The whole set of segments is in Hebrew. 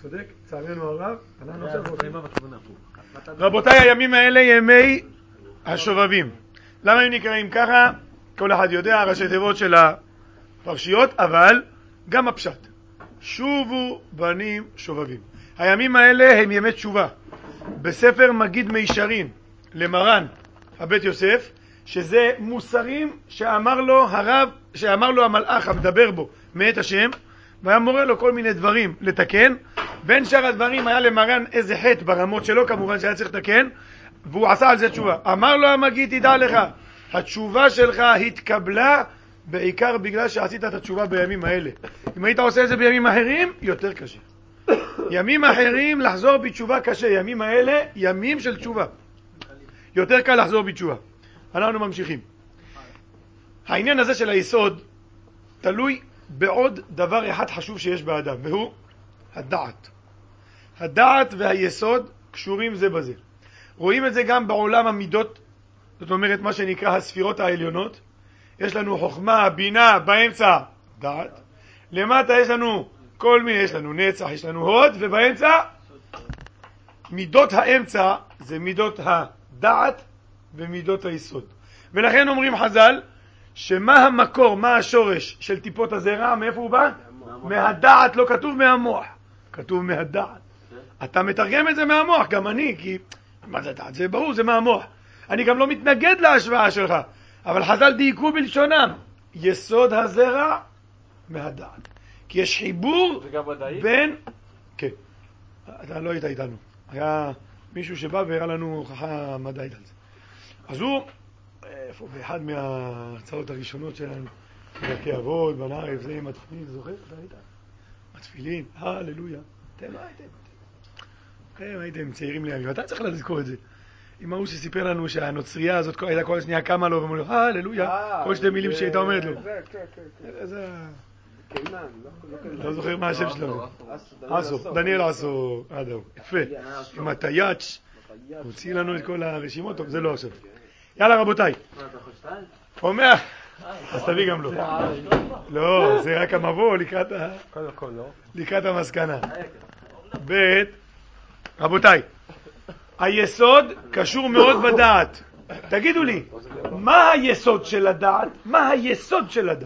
צודק, צערנו הרב, אנחנו עכשיו רואים. רבותיי, הימים האלה ימי השובבים. למה הם נקראים ככה? כל אחד יודע, ראשי תיבות של הפרשיות, אבל גם הפשט. שובו בנים שובבים. הימים האלה הם ימי תשובה. בספר מגיד מישרים למרן הבית יוסף, שזה מוסרים שאמר לו המלאך המדבר בו מאת השם, והיה מורה לו כל מיני דברים לתקן. בין שאר הדברים היה למרן איזה חטא ברמות שלו, כמובן שהיה צריך לתקן, והוא עשה על זה תשובה. אמר לו המגיד, תדע לך, התשובה שלך התקבלה בעיקר בגלל שעשית את התשובה בימים האלה. אם היית עושה את זה בימים אחרים, יותר קשה. ימים אחרים לחזור בתשובה קשה, ימים האלה ימים של תשובה, יותר קל לחזור בתשובה. אנחנו ממשיכים. העניין הזה של היסוד תלוי בעוד דבר אחד חשוב שיש באדם, והוא הדעת. הדעת והיסוד קשורים זה בזה. רואים את זה גם בעולם המידות, זאת אומרת מה שנקרא הספירות העליונות. יש לנו חוכמה, בינה, באמצע דעת. למטה יש לנו כל מיני, יש לנו נצח, יש לנו הוד, ובאמצע מידות האמצע זה מידות הדעת ומידות היסוד. ולכן אומרים חז"ל, שמה המקור, מה השורש של טיפות הזרע, מאיפה הוא בא? מהדעת, לא כתוב מהמוח, כתוב מהדעת. אתה מתרגם את זה מהמוח, גם אני, כי מה זה דעת? זה ברור, זה מהמוח. אני גם לא מתנגד להשוואה שלך, אבל חז"ל דייקו בלשונם, יסוד הזרע מהדעת. כי יש חיבור בין... כן, אתה לא היית איתנו. היה מישהו שבא והראה לנו הוכחה מדעית על זה. אז הוא, איפה, באחד מההרצאות הראשונות שלנו, דרכי אבות, בנערף, זה עם התפילין, זוכר? אתה היית? התפילין, הללויה. אתם הייתם צעירים לימים, ואתה צריך לזכור את זה. עם ההוא שסיפר לנו שהנוצרייה הזאת הייתה כל שנייה קמה לו ואומר לו, הללויה, כל שתי מילים שהייתה אומרת לו. זה... לא זוכר מה השם שלו. אסו, דניאל אסו, יפה. עם הטייץ' הוציא לנו את כל הרשימות, טוב, זה לא עכשיו. יאללה רבותיי. אומר, אז תביא גם לו. לא, זה רק המבוא לקראת המסקנה. ב' רבותיי, היסוד קשור מאוד בדעת. תגידו לי, מה היסוד של הדעת? מה היסוד של הדעת?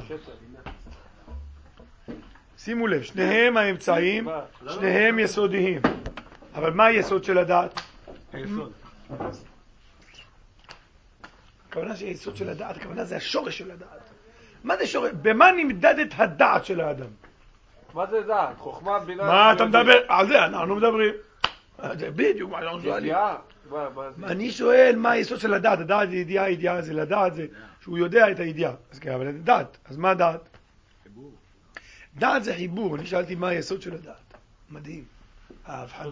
שימו לב, שניהם האמצעים, שניהם יסודיים. אבל מה היסוד של הדעת? היסוד. הכוונה שהיסוד של הדעת, הכוונה זה השורש של הדעת. מה זה שורש? במה נמדדת הדעת של האדם? מה זה דעת? חוכמה, בינה... מה אתה מדבר? על זה אנחנו מדברים. זה בדיוק מה אנחנו שואלים. אני שואל מה היסוד של הדעת. הדעת זה ידיעה, ידיעה זה לדעת, זה שהוא יודע את הידיעה. אז כן, אבל זה דעת. אז מה דעת? חיבור. דעת זה חיבור. אני שאלתי מה היסוד של הדעת. מדהים. ההבחנה.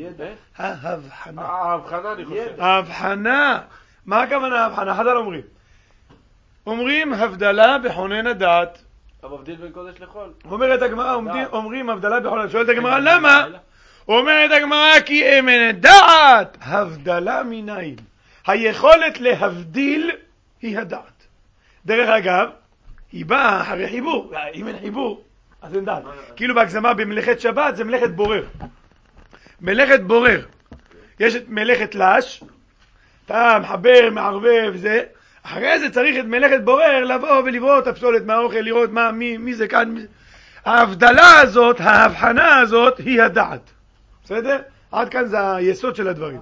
ההבחנה אני חושב. ההבחנה. מה הכוונה ההבחנה? חז"ל אומרים הבדלה בחונן הדעת. המבדיל בין קודש לחול. אומרת הגמרא, אומרים הבדלה בחונן. שואלת הגמרא למה? אומרת הגמרא כי אמן דעת הבדלה מניין. היכולת להבדיל היא הדעת. דרך אגב, היא באה אחרי חיבור. אם אין חיבור, אז אין דעת. כאילו בהגזמה במלאכת שבת זה מלאכת בורר. מלאכת בורר. יש את מלאכת לש, אתה מחבר, מערבב, זה. אחרי זה צריך את מלאכת בורר לבוא ולברוא את הפסולת מהאוכל, לראות מי זה כאן. ההבדלה הזאת, ההבחנה הזאת היא הדעת. בסדר? עד כאן זה היסוד של הדברים.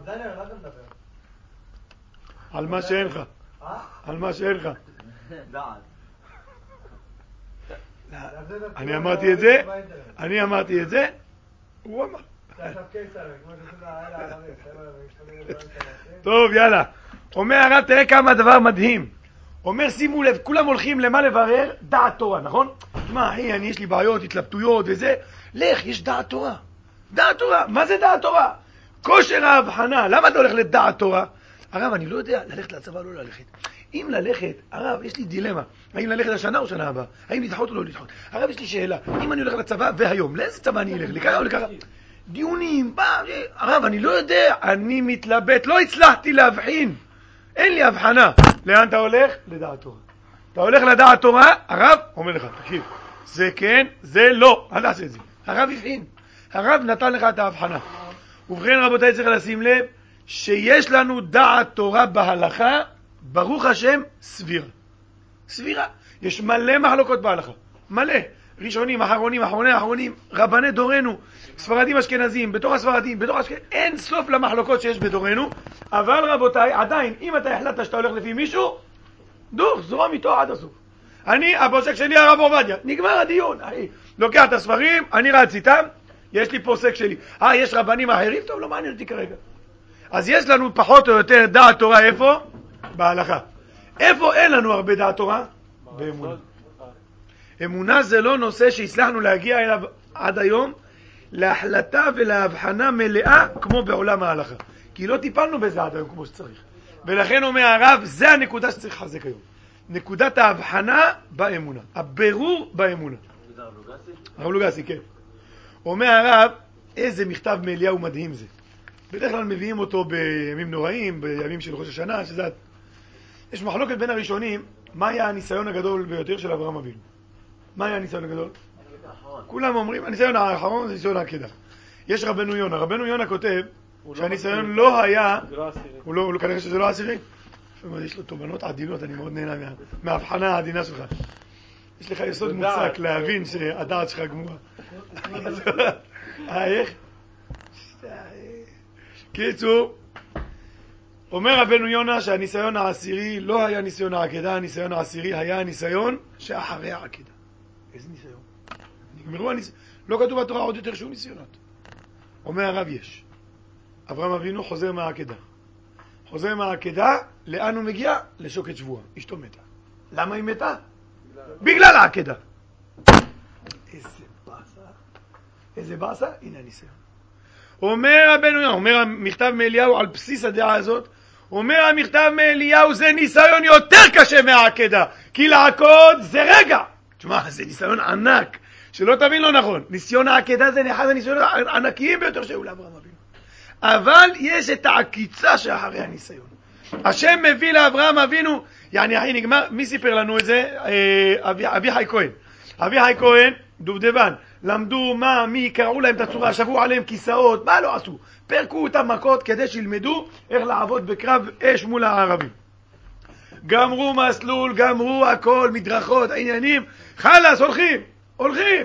על מה שאין לך. על מה שאין לך. אני אמרתי את זה, הוא אמר. טוב, יאללה. אומר הרב, תראה כמה דבר מדהים. אומר, שימו לב, כולם הולכים למה לברר? דעת תורה, נכון? תשמע, אחי, יש לי בעיות, התלבטויות וזה. לך, יש דעת תורה. דעת תורה, מה זה דעת תורה? כושר ההבחנה, למה אתה הולך לדעת תורה? הרב, אני לא יודע ללכת לצבא או לא ללכת. אם ללכת, הרב, יש לי דילמה. האם ללכת השנה או שנה הבאה? האם לדחות או לא לדחות? הרב, יש לי שאלה. אם אני הולך לצבא והיום, לאיזה צבא אני אלך? לככה או לככה? דיונים, הרב, אני לא יודע. אני מתלבט, לא הצלחתי להבחין. אין לי הבחנה. לאן אתה הולך? לדעת תורה. אתה הולך לדעת תורה, הרב אומר לך, תקשיב, זה כן, זה לא. אל תעשה את זה. הרב הבחין. הרב נתן לך את ההבחנה. ובכן רבותיי, צריך לשים לב שיש לנו דעת תורה בהלכה, ברוך השם, סבירה. סבירה. יש מלא מחלוקות בהלכה. מלא. ראשונים, אחרונים, רבני דורנו, ספרדים אשכנזים, בתוך הספרדים, אין סוף למחלוקות שיש בדורנו. אבל רבותיי, עדיין, אם אתה החלטת שאתה הולך לפי מישהו, זרום איתו עד הסוף. הפוסק שלי הרב עובדיה, נגמר הדיון. לוקח את הספרים, אני רץ איתם, יש לי פוסק שלי. יש רבנים אחרים? טוב, לא מעניין אותי כרגע. אז יש לנו פחות או יותר דעת תורה איפה? בהלכה. איפה אין לנו הרבה דעת תורה? באמונה. אמונה זה לא נושא שהצלחנו להגיע אליו עד היום להחלטה ולהבחנה מלאה כמו בעולם ההלכה. כי לא טיפלנו בזה עד היום כמו שצריך. ולכן אומר הרב, זה הנקודה שצריך לחזק היום. נקודת ההבחנה באמונה. הבירור באמונה. הרב לוגסי, כן. אומר הרב, איזה מכתב מאליהו מדהים זה. בדרך כלל מביאים אותו בימים נוראים, בימים של ראש השנה, שזה... יש מחלוקת בין הראשונים, מה היה הניסיון הגדול ביותר של אברהם אבינו? מה היה הניסיון הגדול? כולם אומרים, הניסיון האחרון זה ניסיון העקדה. יש רבנו יונה. רבנו יונה כותב שהניסיון לא היה... הוא לא, כנראה שזה לא עשירי. יש לו תובנות עדינות, אני מאוד נהנה מההבחנה העדינה שלך. יש לך יסוד מוצק להבין שהדעת שלך גמורה. איך? קיצור, אומר רבנו יונה שהניסיון העשירי לא היה ניסיון העקדה, הניסיון העשירי היה הניסיון שאחרי העקדה. איזה ניסיון? נגמרו הניסיון. לא כתוב בתורה עוד יותר שהוא ניסיונות. אומר הרב יש. אברהם אבינו חוזר מהעקדה. חוזר מהעקדה, לאן הוא מגיע? לשוקת שבועה. אשתו מתה. למה היא מתה? בגלל העקדה. איזה באסה? הנה הניסיון. אומר רבנו יונה, אומר המכתב מאליהו על בסיס הדעה הזאת, אומר המכתב מאליהו זה ניסיון יותר קשה מהעקדה, כי לעקוד זה רגע. תשמע, זה ניסיון ענק, שלא תבין לא נכון. ניסיון העקדה זה אחד הניסיונות הענקיים ביותר שהיו לאברהם אבינו. אבל יש את העקיצה שאחרי הניסיון. השם מביא לאברהם אבינו, יעני אחי נגמר, מי סיפר לנו את זה? אביחי כהן. אביחי כהן, דובדבן, למדו מי, קראו להם את הצורה, שבו עליהם כיסאות, מה לא עשו? פרקו אותם מכות כדי שילמדו איך לעבוד בקרב אש מול הערבים. גמרו מסלול, גמרו הכל, מדרכות, עניינים, חלס, הולכים.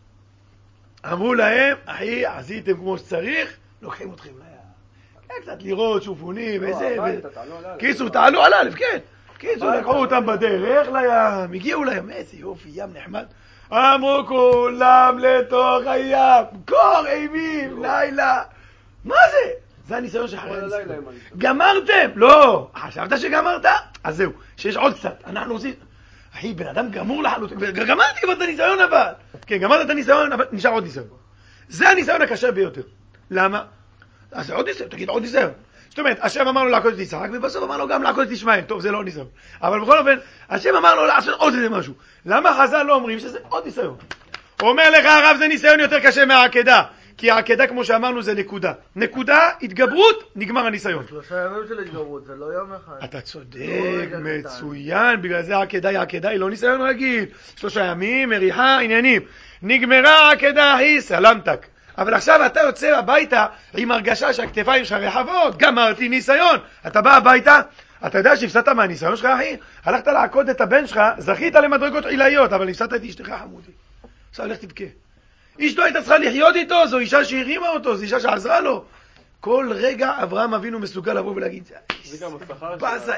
אמרו להם, אחי, עשיתם כמו שצריך, לוקחים אתכם לים. קצת לראות שופונים, איזה... קיצור, תעלו על א', כן. קיצור, לקחו אותם בדרך לים, הגיעו להם, איזה יופי, ים נחמד. אמרו כולם לתוך הים, קור אימים, לילה. מה זה? זה הניסיון שאחרי הניסיון. גמרתם? לא. חשבת שגמרת? אז זהו, שיש עוד קצת. אנחנו עושים... אחי, בן אדם גמור לחלוטין. גמרתי כבר את הניסיון אבל. כן, גמרת את הניסיון, אבל נשאר עוד ניסיון. זה הניסיון הקשה ביותר. למה? אז עוד ניסיון, תגיד עוד ניסיון. זאת אומרת, השם אמר לו לעקוד את יצחק, ובסוף אמר לו גם לעקוד את ישמעאל. טוב, זה לא ניסיון. אבל בכל אופן, השם אמר לו לעשות עוד איזה משהו. למה חז"ל לא אומרים שזה עוד ניסיון? אומר לך הרב, זה ניסיון יותר קשה מהעקדה. כי העקדה, כמו שאמרנו, זה נקודה. נקודה, התגברות, נגמר הניסיון. 3 ימים של התגברות, זה לא יום אחד. אתה צודק, מצוין. בגלל זה העקדה היא לא ניסיון רגיל. 3 ימים, מריחה, עניינים. נגמרה העקדה, היא סלמתק. אבל עכשיו אתה יוצא הביתה עם הרגשה שהכתפיים שלך רחבות, גמרתי ניסיון. אתה בא הביתה, אתה יודע שהפסדת מהניסיון שלך, אחי? הלכת לעקוד את הבן שלך, זכית למדרגות עילאיות, אבל הפסדת את אשתך חמודי. עכשיו הלך תבכה. אשתו הייתה צריכה לחיות איתו, זו אישה שהרימה אותו, זו אישה שעזרה לו. כל רגע אברהם אבינו מסוגל לבוא ולהגיד, זה גם הבטחה בזה,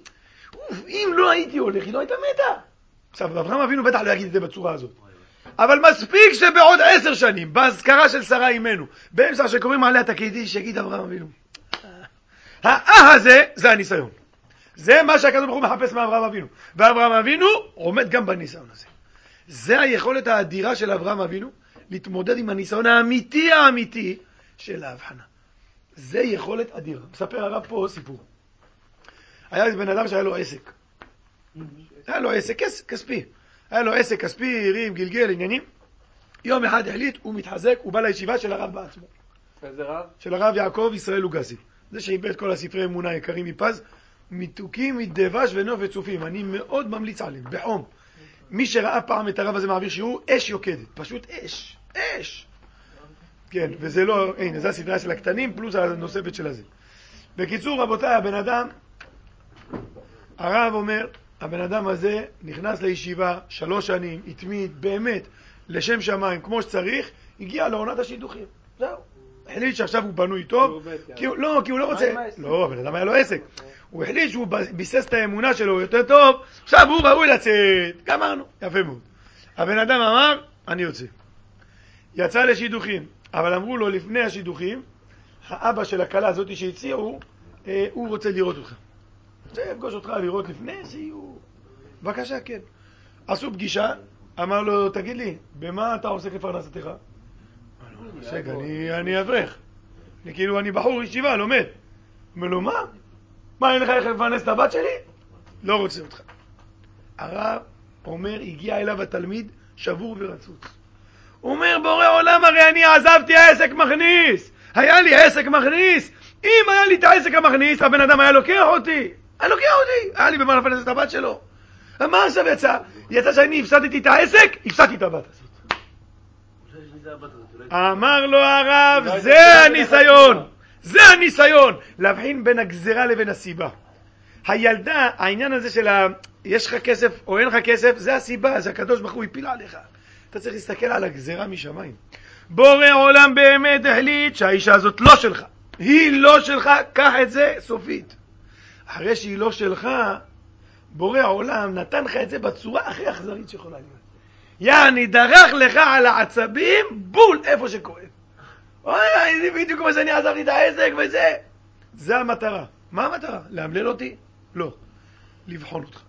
אם לא הייתי הולך, היא לא הייתה מתה. עכשיו, אברהם אבינו בטח לא יגיד את זה בצורה הזאת. אבל מספיק שבעוד 10 שנים, בהזכרה של שרה אימנו, באמצע שקוראים עליה את הקדיש, שיגיד אברהם אבינו. הזה, זה הניסיון. זה מה שהקדוש ברוך הוא מחפש מאברהם אבינו. ואברהם אבינו עומד גם בניסיון הזה. זה היכולת האדירה של אברהם אבינו, להתמודד עם הניסיון האמיתי של ההבחנה. זה יכולת אדירה. מספר הרב פה סיפור. היה איזה בן אדם שהיה לו עסק. היה לו עסק כספי. היה לו עסק כספי, הרים, גלגל, עניינים. יום אחד החליט, הוא מתחזק, הוא בא לישיבה של הרב בעצמו. איזה רב? של הרב יעקב ישראל לוגסי. זה שאיבד כל הספרי אמונה יקרים מפז, מתוקים, מדבש ונוף וצופים. אני מאוד ממליץ עליהם, בחום. מי שראה פעם את הרב הזה מעביר שיעור, אש יוקדת. פשוט אש. כן, וזה לא, הנה, זה הסדרה של הקטנים, פלוס הנוספת של הזה. בקיצור, רבותיי, הבן אדם, הרב אומר, הבן אדם הזה נכנס לישיבה 3 שנים, התמיד, באמת, לשם שמיים, כמו שצריך, הגיע לעונת השידוכים. זהו. החליט שעכשיו הוא בנוי טוב, כי הוא לא רוצה, לא, הבן אדם היה לו עסק. הוא החליט שהוא ביסס את האמונה שלו יותר טוב, עכשיו הוא ראוי לצאת. גמרנו, יפה מאוד. הבן אדם אמר, אני יוצא. יצא לשידוכים, אבל אמרו לו לפני השידוכים, האבא של הקלה הזאת שהציעו, הוא רוצה לראות אותך. רוצה לפגוש אותך לראות לפני שיהיו... בבקשה, כן. עשו פגישה, אמר לו, תגיד לי, במה אתה עוסק לפרנסתך? אני אברך. כאילו אני בחור ישיבה, לומד. אומר לו, מה? מה, אין לך איך לפרנס את הבת שלי? לא רוצה אותך. הרב אומר, הגיע אליו התלמיד שבור ורצוץ. הוא אומר, בורא עולם, הרי אני עזבתי העסק מכניס. היה לי עסק מכניס. אם היה לי את העסק המכניס, הבן אדם היה לוקח אותי. היה לי במה לפרנס את הבת שלו. מה עכשיו יצא? יצא שאני הפסדתי את העסק, הפסדתי את הבת הזאת. אמר לו הרב, זה הניסיון. זה הניסיון. להבחין בין הגזרה לבין הסיבה. הילדה, העניין הזה של יש לך כסף או אין לך כסף, זה הסיבה, זה הקדוש ברוך הוא הפיל עליך. אתה צריך להסתכל על הגזרה משמיים. בורא עולם באמת החליט שהאישה הזאת לא שלך. היא לא שלך, קח את זה סופית. אחרי שהיא לא שלך, בורא העולם נתן לך את זה בצורה הכי אכזרית שיכולה להיות. יעני, דרך לך על העצבים, בול, איפה שכואב. אוי, זה בדיוק כמו שאני עזבתי את העסק וזה. זה המטרה. מה המטרה? להמלל אותי? לא. לבחון אותך.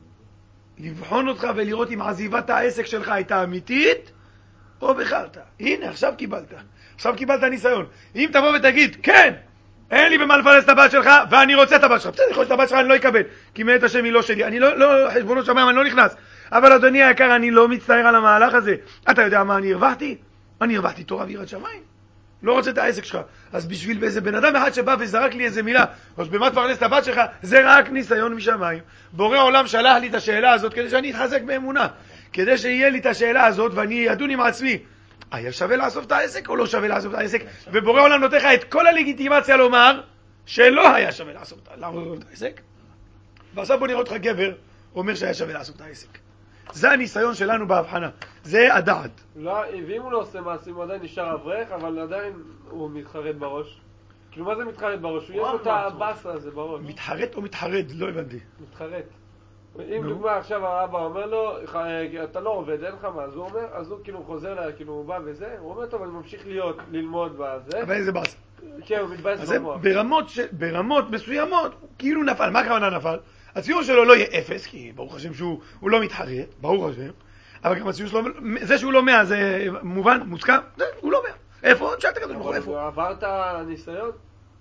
לבחון אותך ולראות אם עזיבת העסק שלך הייתה אמיתית, או בחרת. הנה, עכשיו קיבלת. עכשיו קיבלת ניסיון. אם תבוא ותגיד, כן, אין לי במה לפרנס את הבת שלך, ואני רוצה את הבת שלך. בסדר, יכול להיות את הבת שלך, אני לא אקבל. כי מאת השם היא לא שלי. אני לא, חשבונות שמיים, אני לא נכנס. אבל אדוני היקר, אני לא מצטער על המהלך הזה. אתה יודע מה אני הרווחתי? אני הרווחתי תורה ויראת שמיים. לא רוצה את העסק שלך. אז בשביל איזה בן אדם אחד שבא וזרק לי איזה מילה, אז במה תפרנס את הבת שלך? זה רק ניסיון משמיים. בורא עולם שלח לי את השאלה הזאת כדי שאני אתחזק באמונה. כדי שיהיה לי את השאלה הזאת ואני אדון עם עצמי. היה שווה לעשות את העסק או לא שווה לעשות את העסק? ובורא עולם נותן לך את כל הלגיטימציה לומר שלא היה שווה לעשות את העסק. ועכשיו בוא נראה אותך גבר אומר שהיה שווה לעשות את העסק. זה הניסיון שלנו בהבחנה. זה הדעת. לא, ואם הוא לא עושה מעשים, הוא עדיין נשאר אברך, אבל עדיין הוא מתחרט בראש. כאילו מה זה מתחרט בראש? יש לו את הבאסה הזה בראש. מתחרט או מתחרד? לא הבנתי. מתחרט. אם דוגמה עכשיו האבא אומר לו, אתה לא עובד, אין לך מה, אז הוא אומר, אז הוא כאילו חוזר לה, כאילו הוא בא וזה, הוא אומר, טוב, אני ממשיך ללמוד בזה. אבל איזה באסה? כן, הוא מתבאס במוח. ברמות מסוימות, כאילו נפל. מה הכוונה נפל? הציור שלו לא יהיה 0, כי ברוך השם שהוא לא מתחרט, ברוך השם, אבל גם הציור שלו, זה שהוא לא 100 זה מובן, מוסכם, הוא לא 100. איפה? תשאל את הקדוש ברוך הוא, איפה? עברת ניסיון?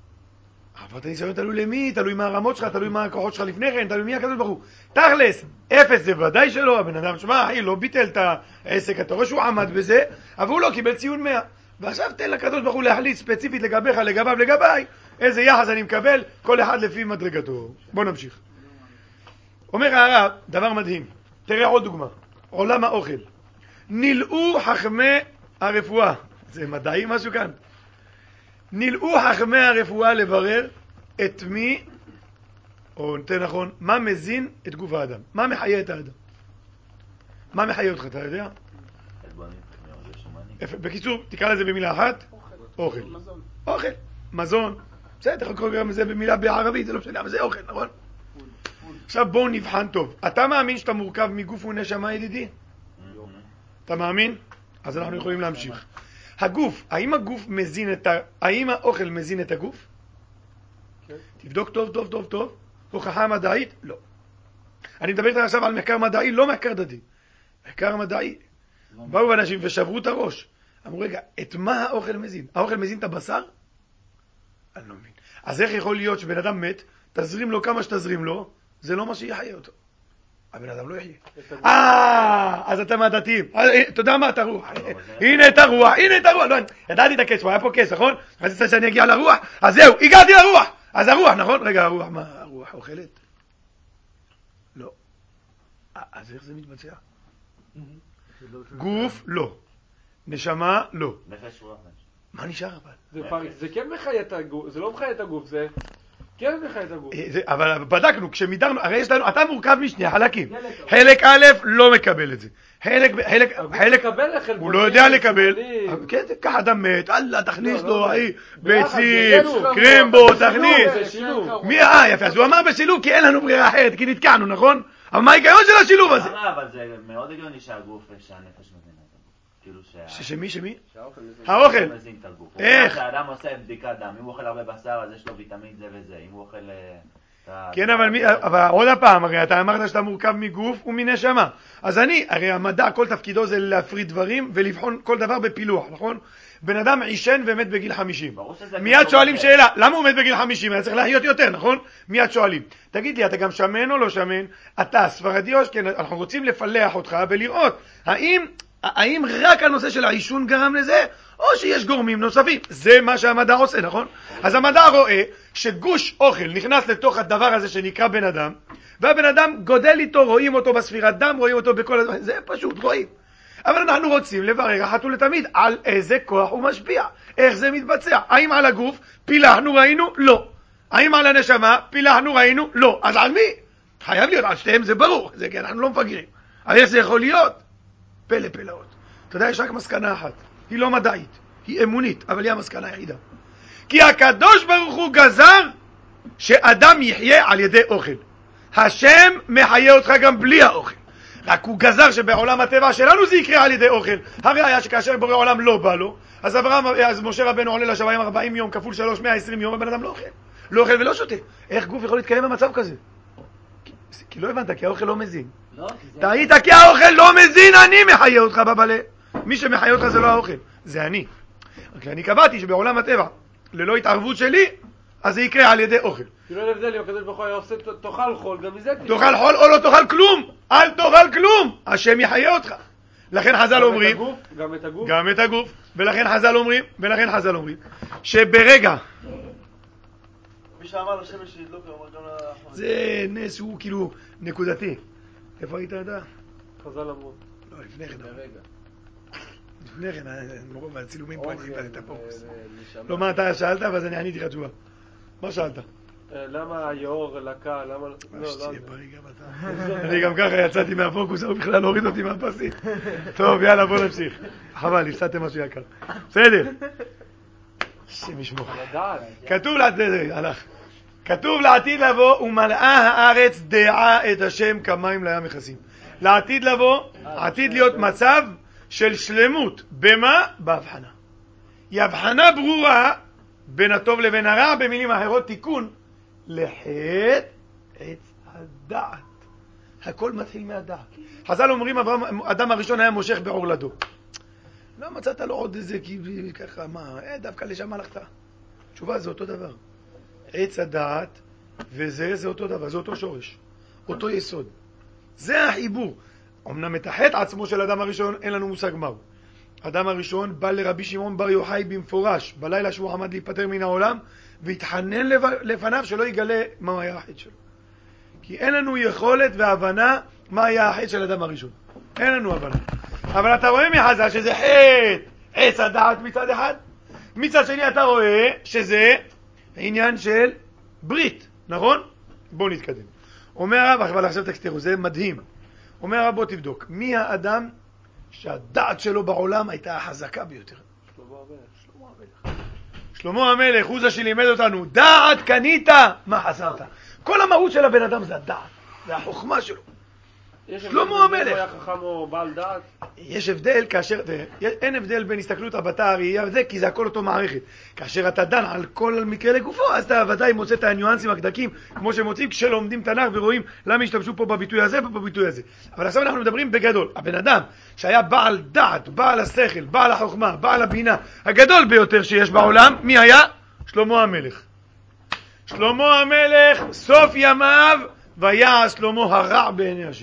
עברת ניסיון תלוי למי, תלוי מה הרמות שלך, תלוי מה הכוחות שלך לפני כן, תלוי מי הקדוש ברוך הוא. תכלס, 0 זה ודאי שלא, הבן אדם, שמע, אחי, לא ביטל את העסק, אתה רואה שהוא עמד בזה, אבל הוא לא קיבל ציון 100. ועכשיו תן לקדוש ברוך הוא להחליט ספציפית לגביך, לגביי, איזה יחס אני מקבל, כל אחד לפי מדרגתו. בוא נמשיך. אומר הרב, דבר מדהים, תראה עוד דוגמה, עולם האוכל. נילאו חכמי הרפואה, זה מדעי משהו כאן. נילאו חכמי הרפואה לברר את מי, או נתן נכון, מה מזין את גוף האדם, מה מחיה את האדם. מה מחיה אותך, אתה יודע? בקיצור, תקרא לזה במילה אחת, אוכל. אוכל, מזון, בסדר, קורא גם זה במילה בערבית, זה לא משנה, אבל זה אוכל, נכון? עכשיו בואו נבחן טוב. אתה מאמין שאתה מורכב מגוף ונשמה, ידידי? אתה מאמין? אז אנחנו יכולים להמשיך. הגוף, האם האוכל מזין את הגוף? תבדוק טוב, טוב, טוב, טוב. הוכחה מדעית? לא. אני מדבר איתך עכשיו על מחקר מדעי, לא מחקר דתי. מחקר מדעי. באו אנשים ושברו את הראש. אמרו, רגע, את מה האוכל מזין? האוכל מזין את הבשר? אני לא מבין. אז איך יכול להיות שבן אדם מת, תזרים לו כמה שתזרים לו, זה לא מה שיחיה אותו. הבן אדם לא יחיה. אז אתה מהדתיים. אתה יודע מה? אתה רוח. הנה את הרוח, הנה את הרוח. לא, ידעתי את הקץ, היה פה קץ, נכון? רציתי שאני אגיע לרוח, אז זהו, הגעתי לרוח. אז הרוח, נכון? רגע, הרוח, מה? הרוח אוכלת? לא. אז איך זה מתבצע? גוף, לא. נשמה, לא. מה נשאר אבל? זה כן מחיה את הגוף, זה לא מחיה את הגוף, זה כן מחיה את הגוף. אבל בדקנו, כשמידרנו, הרי יש לנו, אתה מורכב משני חלקים. חלק א' לא מקבל את זה. חלק, הוא לא יודע לקבל. כן, קח אדם מת, אללה, תכניס לו, ביצים, קרמבו, תכניס. יפה, אז הוא אמר בשילוב כי אין לנו ברירה אחרת, כי נתקענו, נכון? אבל מה ההיגיון של השילוב הזה? אבל זה מאוד הגיוני שהגוף שהנפש מזין את הגוף. שמי? האוכל. איך? כשאדם עושה בדיקת דם, אם הוא אוכל הרבה בשר אז יש לו ויטמין זה וזה, אם הוא אוכל... כן, אבל עוד הפעם, הרי אתה אמרת שאתה מורכב מגוף ומנשמה. אז הרי המדע, כל תפקידו זה להפריד דברים ולבחון כל דבר בפילוח, נכון? בן אדם עישן ומת בגיל 50. מיד שואלים שאלה, למה הוא מת בגיל 50? היה צריך לחיות יותר, נכון? מיד שואלים. תגיד לי, אתה גם שמן או לא שמן? אתה ספרדי או שכן? אנחנו רוצים לפלח אותך ולראות, האם רק הנושא של העישון גרם לזה, או שיש גורמים נוספים? זה מה שהמדע עושה, נכון? אז המדע רואה שגוש אוכל נכנס לתוך הדבר הזה שנקרא בן אדם, והבן אדם גודל איתו, רואים אותו בספירת דם, רואים אותו בכל הדבר, זה פשוט, רואים. אבל אנחנו רוצים לברר אחת ולתמיד על איזה כוח הוא משפיע, איך זה מתבצע. האם על הגוף פילחנו ראינו? לא. האם על הנשמה פילחנו ראינו? לא. אז על מי? חייב להיות, על שתיהם זה ברור, זה כי אנחנו לא מפגרים. אבל איך זה יכול להיות? פלא פלאות. אתה יודע, יש רק מסקנה אחת, היא לא מדעית, היא אמונית, אבל היא המסקנה היחידה. כי הקדוש ברוך הוא גזר שאדם יחיה על ידי אוכל. השם מחיה אותך גם בלי האוכל. רק הוא גזר שבעולם הטבע שלנו זה יקרה על ידי אוכל. הרי היה שכאשר בורא עולם לא בא לו, אז משה רבנו עולה לשמיים 40 יום כפול 3, 120 יום, הבן אדם לא אוכל. לא אוכל ולא שותה. איך גוף יכול להתקיים במצב כזה? כי לא הבנת, כי האוכל לא מזין. טעית, כי האוכל לא מזין, אני מחיה אותך בבלה. מי שמחיה אותך זה לא האוכל, זה אני. רק אני קבעתי שבעולם הטבע, ללא התערבות שלי, אז זה יקרה על ידי אוכל. כאילו אין הבדל, אם הקדוש ברוך הוא היה עושה תאכל חול, גם מזה תאכל חול או לא תאכל כלום, אל תאכל כלום, השם יחיה אותך. לכן חז"ל אומרים, גם את הגוף, ולכן חז"ל אומרים, שברגע, מי שאמר לשמש שידלוק, הוא אמר גם זה נס הוא כאילו נקודתי. איפה היית אתה? חז"ל אמרו. לא, לפני כן. לפני כן, מרוב הצילומים פה אני חיפת את הפוקוס. לא, מה אתה שאלת, ואז אני עניתי לך תשובה. מה שאלת? למה היאור לקה, למה... לא, אני גם ככה יצאתי מהפוקוס, הוא בכלל הוריד אותי מהפסים. טוב, יאללה, בוא נמשיך. חבל, הפסדתם משהו יקר. בסדר. השם ישמור. כתוב לעתיד לבוא, ומלאה הארץ דעה את השם כמים לים מכסים. לעתיד לבוא, עתיד להיות מצב של שלמות. במה? בהבחנה. היא הבחנה ברורה בין הטוב לבין הרע, במילים אחרות תיקון לחטא עץ הדעת. הכל מתחיל מהדעת. חז"ל אומרים, אדם הראשון היה מושך בעורלתו. לא מצאת לו עוד איזה ככה, מה, דווקא לשם הלכת. תשובה, זה אותו דבר. עץ הדעת וזה אותו דבר, זה אותו שורש, אותו יסוד. זה החיבור. אמנם את החטא עצמו של אדם הראשון אין לנו מושג מהו. אדם הראשון בא לרבי שמעון בר יוחאי במפורש, בלילה שהוא עמד להיפטר מן העולם, והתחנן לפניו שלא יגלה מה היה החטא שלו. כי אין לנו יכולת והבנה מה היה החטא של אדם הראשון. אין לנו הבנה. אבל אתה רואה מחז"ל שזה חטא עץ הדעת מצד אחד, מצד שני אתה רואה שזה עניין של ברית, נכון? בואו נתקדם. אומר הרב, אבל עכשיו תקסתרו, זה מדהים. אומר הרב, בוא תבדוק, מי האדם שהדעת שלו בעולם הייתה החזקה ביותר? שלמה המלך, הוא זה שלימד אותנו, דעת קנית, מה חסרת? כל המהות של הבן אדם זה הדעת, זה החוכמה שלו. שלמה המלך. היה חכם או בעל דעת? יש הבדל כאשר, אין הבדל בין הסתכלות הבטה הראייה וזה, כי זה הכל אותו מערכת. כאשר אתה דן על כל מקרה לגופו, אז אתה ודאי מוצא את הניואנסים הקדקים, כמו שמוצאים כשלומדים תנ"ך ורואים למה השתמשו פה בביטוי הזה ובביטוי הזה. אבל עכשיו אנחנו מדברים בגדול. הבן אדם שהיה בעל דעת, בעל השכל, בעל החוכמה, בעל הבינה, הגדול ביותר שיש בעולם, מי היה? שלמה המלך. שלמה המלך, סוף ימיו, ויעש שלמה הרע בעיני השם.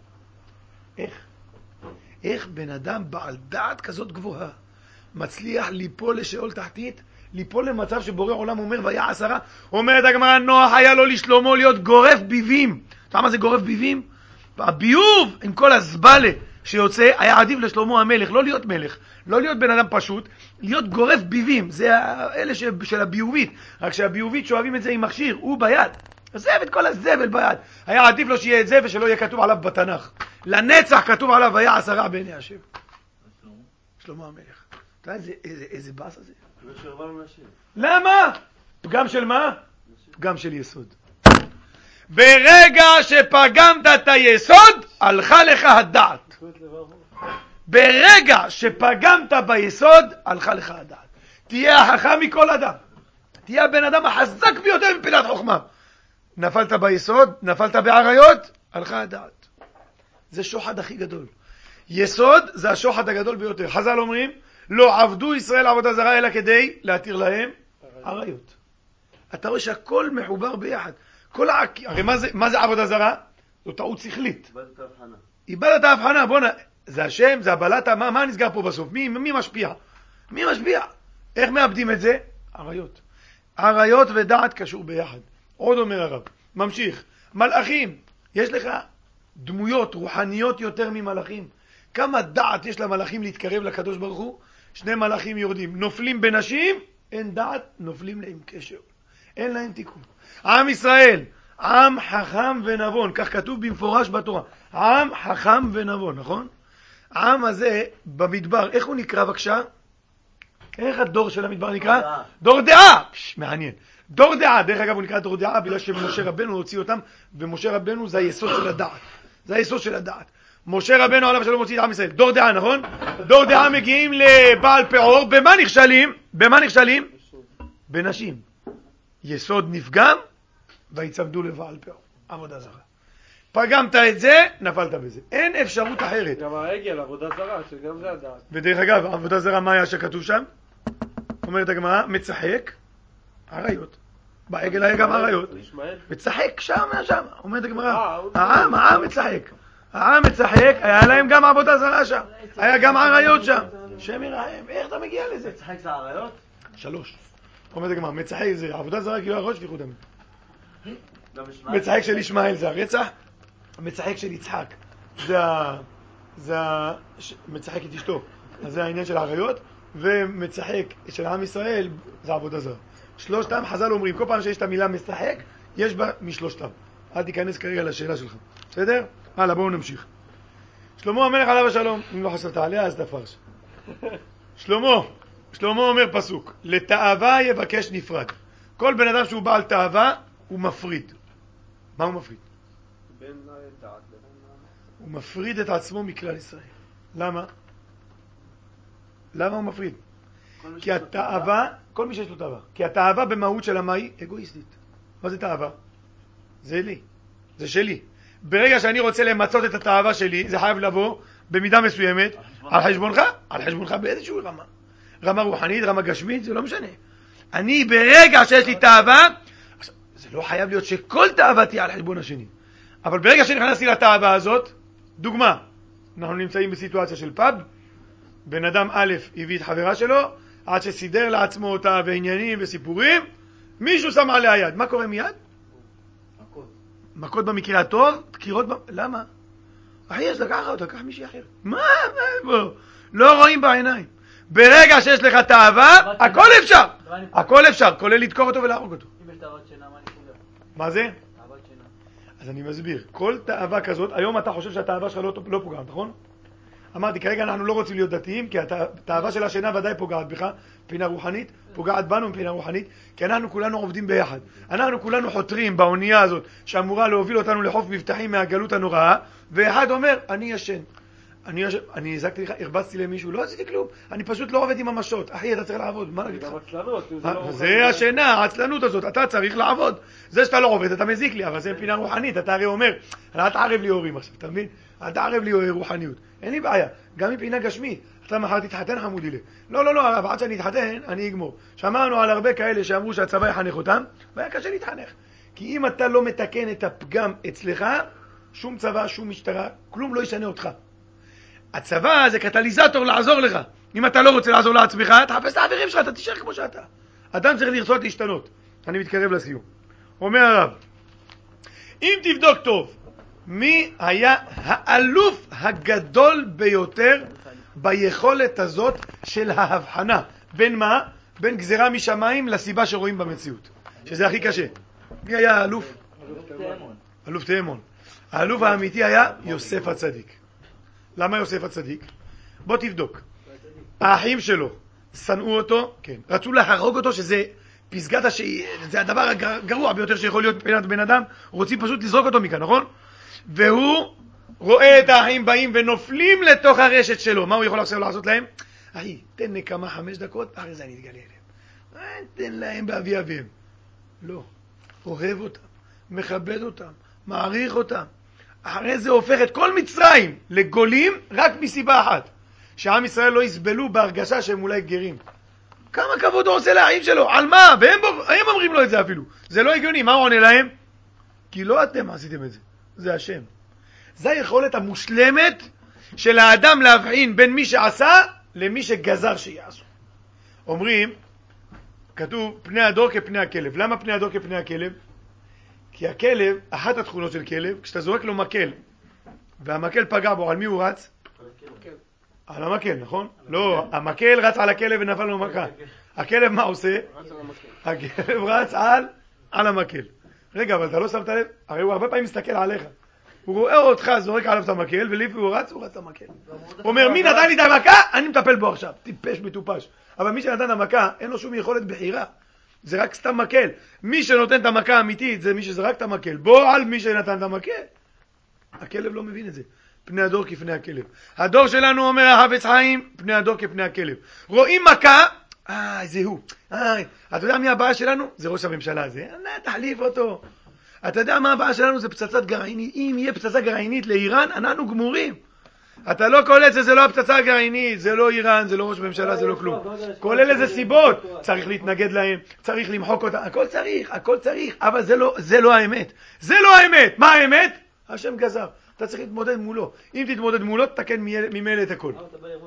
איך בן אדם בעל דעת כזאת גבוהה מצליח ליפול לשאול תחתית, ליפול למצב שבורא עולם אומר ויעש הרע? אומרת הגמרא, נוח היה לו לשלמה להיות גורף ביבים. אתה יודע מה זה גורף ביבים? הביוב עם כל הזבלה שיוצא, היה עדיף לשלמה המלך, לא להיות מלך, לא להיות בן אדם פשוט, להיות גורף ביבים, זה אלה של הביובית, רק שהביובית שואבים את זה עם מכשיר, הוא ביד, עזב את כל הזבל ביד, היה עדיף לו שיהיה את זה ושלא יהיה כתוב עליו בתנ"ך, לנצח כתוב עליו היה 10 בעיני השם. שלמה המלך. אתה יודע איזה באס הזה? למה? פגם של מה? פגם של יסוד. ברגע שפגמת את היסוד, הלכה לך הדעת. ברגע שפגמת ביסוד, הלכה לך הדעת. תהיה החכם מכל אדם. תהיה הבן אדם החזק ביותר מפילת חוכמה. נפלת ביסוד, נפלת בעריות, הלכה הדעת. זה שוחד הכי גדול. יסוד זה השוחד הגדול ביותר. חז"ל אומרים, לא עבדו ישראל עבודה זרה אלא כדי להתיר להם עריות. אתה רואה שהכל מחובר ביחד. הרי מה זה עבודה זרה? זו טעות שכלית. איבדת ההבחנה. איבדת ההבחנה, בוא זה השם, זה הבלטה, מה נסגר פה בסוף? מי משפיע? מי משפיע? איך מאבדים את זה? עריות. עריות ודעת קשור ביחד. עוד אומר הרב, ממשיך. מלאכים, יש לך דמויות רוחניות יותר ממלאכים. כמה דעת יש למלאכים להתקרב לקדוש ברוך הוא? 2 מלאכים יורדים, נופלים בנשים, אין דעת, נופלים להם קשר. אין להם תיקון. עם ישראל, עם חכם ונבון, כך כתוב במפורש בתורה. עם חכם ונבון, נכון? העם הזה במדבר, איך הוא נקרא בבקשה? איך הדור של המדבר נקרא? דור דעה. מעניין. דור דעה, דרך אגב הוא נקרא דור דעה, בגלל שמשה רבנו הוציא אותם, ומשה רבנו זה היסוד של הדעת. זה היסוד של הדעת. משה רבנו עליו שלום הוציא את עם ישראל. דור דעה, נכון? דור דעה מגיעים לבעל פאור, במה נכשלים? במה נכשלים? בנשים. יסוד נפגם, ויצמדו לבעל פאור. עבודה זרה. פגמת את זה, נפלת בזה. אין אפשרות אחרת. גם העגל, עבודה זרה, שגם זה הדעת. ודרך אגב, עבודה זרה, מה היה שכתוב שם? אומרת הגמרא, מצחק, עריות. בעגל היה גם עריות. מצחק שם. אומרת הגמרא, העם מצחק. העם מצחק, היה להם גם עבודה זרה שם. היה גם עריות שם. שם ירחם, איך אתה מגיע לזה? מצחק זה עריות? 3. אומרת הגמרא, מצחק זה עבודה זרה כאילו הראש שפיכות דמים. מצחק של ישמעאל זה הרצח, מצחק של יצחק זה מצחק את אשתו, אז זה העניין של העריות, ומצחק של עם ישראל זה עבודה זרה. 3 חז"ל אומרים, כל פעם שיש את המילה משחק, יש בה משלושתם. אל תיכנס כרגע לשאלה שלך, בסדר? הלאה, בואו נמשיך. שלמה המלך עליו השלום, אם לא חשבת עליה אז תפרש. שלמה אומר פסוק, לתאווה יבקש נפרד. כל בן אדם שהוא בעל תאווה הוא מפריד. מה הוא מפריד? הוא מפריד את עצמו מכלל ישראל. למה? למה הוא מפריד? כי התאווה, כל מי שיש לו תאווה, כי התאווה במהות של מה היא? אגואיסטית. מה זה תאווה? זה לי, זה שלי. ברגע שאני רוצה למצות את התאווה שלי, זה חייב לבוא במידה מסוימת על חשבונך, על חשבונך באיזשהו רמה. רמה רוחנית, רמה גשמית, זה לא משנה. אני ברגע שיש לי תאווה, זה לא חייב להיות שכל תאווה תהיה על חשבון השני. אבל ברגע שנכנסתי לתאווה הזאת, דוגמה, אנחנו נמצאים בסיטואציה של פאב, בן אדם א' הביא את חברה שלו, עד שסידר לעצמו אותה ועניינים וסיפורים, מישהו שם עליה יד. מה קורה מיד? מכות במקרה הטוב, דקירות למה? אחי, אז לקח אותה, לקח מישהי אחר. מה? לא רואים בעיניים. ברגע שיש לך תאווה, הכל אפשר. הכל אפשר, כולל לדקור אותו ולהרוג אותו. אם יש תאוות שינה, מה אני פוגע? מה זה? תאוות שינה. אז אני מסביר. כל תאווה כזאת, היום אתה חושב שהתאווה שלך לא פוגעת, נכון? אמרתי, כרגע אנחנו לא רוצים להיות דתיים, כי התאווה של השינה ודאי פוגעת בך, מבחינה רוחנית, פוגעת בנו מבחינה רוחנית, כי אנחנו כולנו עובדים ביחד. אנחנו כולנו חותרים באונייה הזאת, שאמורה להוביל אותנו לחוף מבטחים מהגלות הנוראה, ואחד אומר, אני ישן. אני הזקתי לך, הרבצתי למישהו, לא עשיתי כלום, אני פשוט לא עובד עם המשות. אחי, אתה צריך לעבוד, מה נגיד לך? זה השינה, העצלנות הזאת, אתה צריך לעבוד. זה שאתה לא עובד, אתה מזיק לי, אבל זה מבחינה רוחנית, אתה הרי אומר, אל תערב לי הורים עכשיו, אתה מבין? אל תערב לי רוחניות, אין לי בעיה, גם מבחינה גשמית, אתה מחר תתחתן חמודי לי. לא, עד שאני אתחתן, אני אגמור. שמענו על הרבה כאלה שאמרו שהצבא יחנך אותם, והיה קשה להתחנך. כי אם אתה לא מתקן את הפגם אצלך, שום צבא, שום משטרה, כלום לא ישנה אותך. הצבא זה קטליזטור לעזור לך. אם אתה לא רוצה לעזור לעצמך, תחפש את האחרים שלך, אתה תישאר כמו שאתה. אדם צריך לרצות להשתנות. אני מתקרב לסיום. אומר הרב, אם תבדוק טוב, מי היה האלוף הגדול ביותר ביכולת הזאת של ההבחנה בין מה? בין גזירה משמיים לסיבה שרואים במציאות, שזה הכי קשה. מי היה האלוף? אלוף תאמון. האלוף האמיתי היה יוסף הצדיק. למה יוסף הצדיק? בוא תבדוק. האחים שלו שנאו אותו, כן, רצו להרוג אותו, שזה פסגת זה הדבר הגרוע ביותר שיכול להיות בן אדם, רוצים פשוט לזרוק אותו מכאן, נכון? והוא רואה את האחים באים ונופלים לתוך הרשת שלו. מה הוא יכול עכשיו לעשות להם? אחי, תן נקמה 5 דקות, אחרי זה אני אתגלה אליהם. תן להם באבי אביהם. לא. אוהב אותם, מכבד אותם, מעריך אותם. אחרי זה הופך את כל מצרים לגולים רק מסיבה אחת. שעם ישראל לא יסבלו בהרגשה שהם אולי גרים. כמה כבוד הוא עושה לאחים שלו? על מה? והם אומרים לו את זה אפילו. זה לא הגיוני. מה הוא עונה להם? כי לא אתם עשיתם את זה. זה השם. זה היכולת המושלמת של האדם להבחין בין מי שעשה למי שגזר שיעשו. אומרים, כתוב פני הדור כפני הכלב. למה פני הדור כפני הכלב? כי הכלב, אחת התכונות של כלב, כשאתה זורק לו מקל והמקל פגע בו, על מי הוא רץ? על המקל, נכון? לא, המקל רץ על הכלב ונפל לו מכה. הכלב מה עושה? הכלב רץ על המקל. רגע, אבל אתה לא שמת לב? הרי הוא הרבה פעמים מסתכל עליך. הוא רואה אותך, זורק עליו את המקל, ולפי הוא רץ את המקל. הוא אומר, מי נתן לי את המכה? אני מטפל בו עכשיו. טיפש מטופש. אבל מי שנתן את המכה, אין לו שום יכולת בחירה. זה רק סתם מקל. מי שנותן את המכה האמיתית, זה מי שזרק את המקל. בוא על מי שנתן את המקל. הכלב לא מבין את זה. פני הדור כפני הכלב. הדור שלנו אומר החפץ חיים, פני הדור כפני הכלב. רואים מכה, זה הוא. אתה יודע מי הבעיה שלנו? זה ראש הממשלה הזה. תחליף אותו. אתה יודע מה הבעיה שלנו? זה פצצת גרעינית. אם יהיה פצצה גרעינית לאיראן, אנחנו גמורים. אתה לא קולט שזה לא הפצצה הגרעינית, זה לא איראן, זה לא ראש ממשלה, זה לא כלום. כולל איזה סיבות. צריך להתנגד להם, צריך למחוק אותם, הכל צריך, אבל זה לא האמת. זה לא האמת. מה האמת? השם גזר. אתה צריך להתמודד מולו. אם תתמודד מולו, תתקן ממילא את הכל.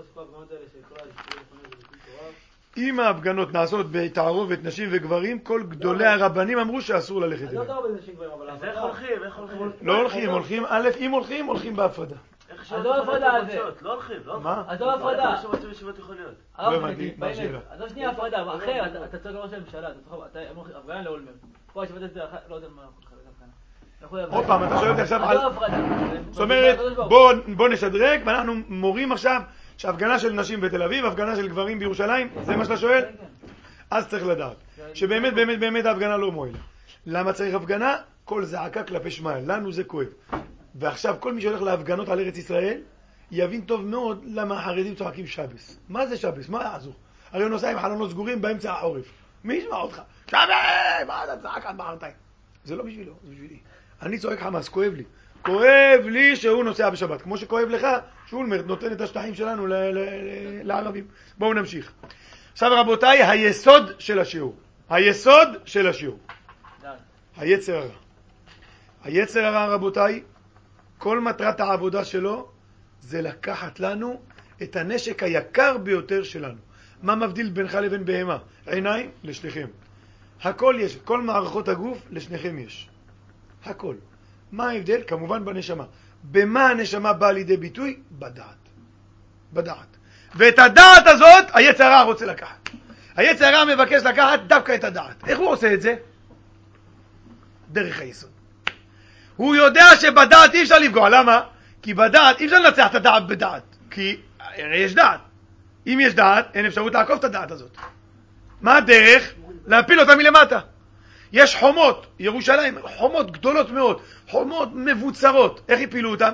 אם ההפגנות נעשות בתערובת נשים וגברים, כל גדולי הרבנים אמרו שאסור ללכת אליהם. איך הולכים? לא הולכים, א', אם הולכים בהפרדה. עזוב הפרדה הזה. לא הולכים. מה? עזוב הפרדה. ישיבות יכול להיות. לא הבנתי, מה השאלה? עזוב שנייה הפרדה, אחר, אתה צועק לראש הממשלה, אתה הפגנה לאולמר. פה השבט את זה, לא יודע מה עוד פעם, אתה שואל אותי עכשיו על... זאת אומרת, בוא נשדרג, ואנחנו מורים עכשיו שהפגנה של נשים בתל אביב, הפגנה של גברים בירושלים, זה מה שאתה שואל? אז צריך לדעת שבאמת באמת באמת ההפגנה לא מועילה. למה צריך הפגנה? כל זעקה כלפי שמיים, לנו זה כואב. ועכשיו כל מי שהולך להפגנות על ארץ ישראל יבין טוב מאוד למה החרדים צועקים שבס. מה זה שבס? מה יעזור? הרי הוא נוסע עם חלונות סגורים באמצע החורף. מי ישמע אותך? שבס! מה אתה צעק עד בחרתיים? זה לא בשבילו, זה בשבילי. אני צועק חמאס, כואב לי. כואב לי שהוא נוסע בשבת, כמו שכואב לך שאולמרט נותן את השטחים שלנו לערבים. בואו נמשיך. עכשיו רבותיי, היסוד של השיעור. היסוד של השיעור. היצר הרע. היצר הרע, רבותיי, כל מטרת העבודה שלו זה לקחת לנו את הנשק היקר ביותר שלנו. מה מבדיל בינך לבין בהמה? עיניים לשניכם. הכל יש, כל מערכות הגוף לשניכם יש. הכל. מה ההבדל? כמובן בנשמה. במה הנשמה באה לידי ביטוי? בדעת. בדעת. ואת הדעת הזאת היצר הרע רוצה לקחת. היצר הרע מבקש לקחת דווקא את הדעת. איך הוא עושה את זה? דרך היסוד. הוא יודע שבדעת אי אפשר לפגוע. למה? כי בדעת אי אפשר לנצח את הדעת בדעת. כי יש דעת. אם יש דעת, אין אפשרות לעקוף את הדעת הזאת. מה הדרך? להפיל אותה מלמטה. יש חומות, ירושלים, חומות גדולות מאוד, חומות מבוצרות. איך הפילו אותם?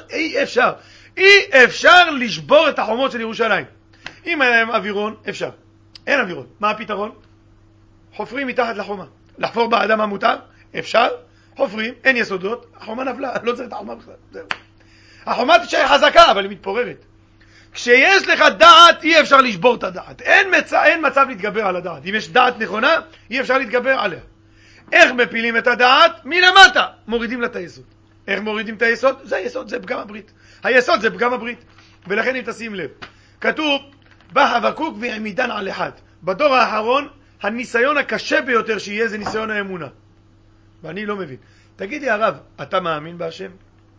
אי אפשר לשבור את החומות של ירושלים. אם אין להם אווירון, אפשר. אין אווירון. מה הפתרון? חופרים מתחת לחומה. לחפור באדם המותר? אפשר. חופרים, אין יסודות, החומה נפלה, לא צריך את החומה בכלל. זהו. החומה תשאר חזקה, אבל היא מתפוררת. כשיש לך דעת, אי אפשר לשבור את הדעת. אין מצב להתגבר על הדעת. אם יש דעת נכונה, אי אפשר להתגבר עליה. איך מפילים את הדעת? מלמטה. מורידים לה את היסוד. איך מורידים את היסוד? זה היסוד, זה פגם הברית. היסוד זה פגם הברית. ולכן אם תשים לב, כתוב, בא חבקוק והעמידן על אחד. בדור האחרון, הניסיון הקשה ביותר שיהיה זה ניסיון האמונה. ואני לא מבין. תגידי הרב, אתה מאמין בהשם?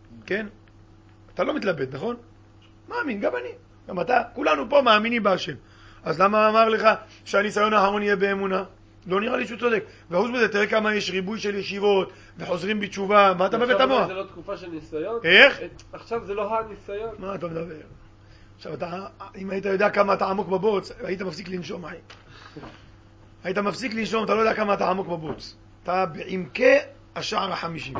כן? אתה לא מתלבט, נכון? מאמין, גם אני. גם אתה, כולנו פה מאמינים בהשם. אז למה אמר לך שהניסיון האחרון יהיה באמונה? לא נראה לי שהוא צודק. וחוץ בזה, תראה כמה יש ריבוי של ישיבות, וחוזרים בתשובה, מה אתה מביא את המוח? זה לא תקופה של ניסיון? איך? עכשיו זה לא הניסיון. מה אתה מדבר? עכשיו, אם היית יודע כמה אתה עמוק בבוץ, היית מפסיק לנשום, אחי. היית מפסיק לנשום, אתה לא יודע כמה אתה עמוק בבוץ. אתה בעמקי השער 50.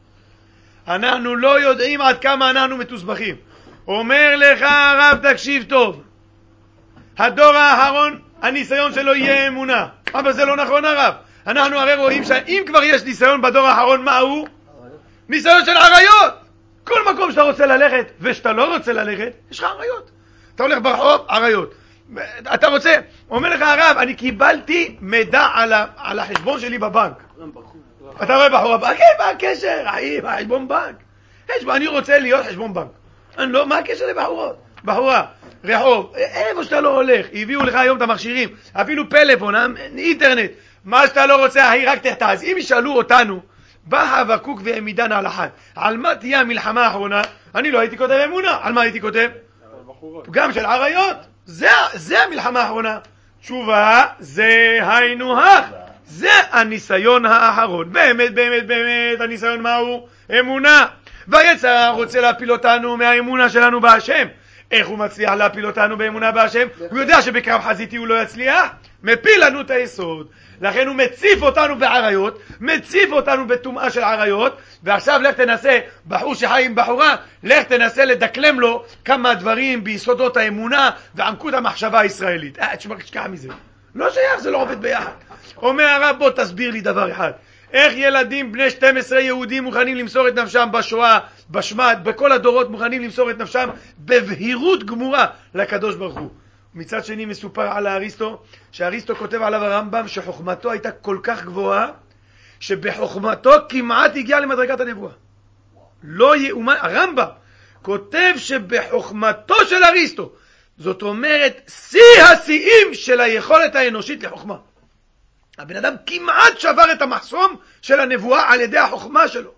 אנחנו לא יודעים עד כמה אנחנו מתוסבכים. אומר לך הרב, תקשיב טוב. הדור האחרון, הניסיון שלו יהיה אמונה. אבל זה לא נכון הרב. אנחנו הרי רואים שאם כבר יש ניסיון בדור האחרון, מה הוא? ניסיון של עריות. כל מקום שאתה רוצה ללכת ושאתה לא רוצה ללכת, יש לך עריות. אתה הולך ברחוב, עריות. אתה רוצה, אומר לך הרב, אני קיבלתי מידע על החשבון שלי בבנק. אתה רואה בחורה, מה הקשר? אחי, חשבון בנק. אני רוצה להיות חשבון בנק. מה הקשר לבחורות? בחורה, רחוב, איפה שאתה לא הולך, הביאו לך היום את המכשירים, אפילו פלאפון, אינטרנט, מה שאתה לא רוצה, אחי, רק תחתאז. אם ישאלו אותנו, בא חבקוק ועמידן על אחת, על מה תהיה המלחמה האחרונה? אני לא הייתי כותב אמונה, על מה הייתי כותב? גם של עריות. זה המלחמה האחרונה. תשובה, זה היינו הך. זה הניסיון האחרון. באמת, באמת, באמת, הניסיון מהו? אמונה. והיצר רוצה להפיל אותנו מהאמונה שלנו בהשם. איך הוא מצליח להפיל אותנו באמונה בהשם? הוא יודע שבקרב חזיתי הוא לא יצליח. מפיל לנו את היסוד. לכן הוא מציף אותנו בעריות, מציף אותנו בטומאה של עריות, ועכשיו לך תנסה, בחור שחי עם בחורה, לך תנסה לדקלם לו כמה דברים ביסודות האמונה ועמקות המחשבה הישראלית. תשכח מזה. לא שייך, זה לא עובד ביחד. אומר הרב, בוא תסביר לי דבר אחד. איך ילדים בני 12 יהודים מוכנים למסור את נפשם בשואה, בשמד, בכל הדורות מוכנים למסור את נפשם בבהירות גמורה לקדוש ברוך הוא. מצד שני מסופר על האריסטו, שהאריסטו כותב עליו הרמב"ם שחוכמתו הייתה כל כך גבוהה, שבחוכמתו כמעט הגיע למדרגת הנבואה. לא יאומן, הרמב"ם כותב שבחוכמתו של אריסטו, זאת אומרת, שיא השיאים של היכולת האנושית לחוכמה. הבן אדם כמעט שבר את המחסום של הנבואה על ידי החוכמה שלו.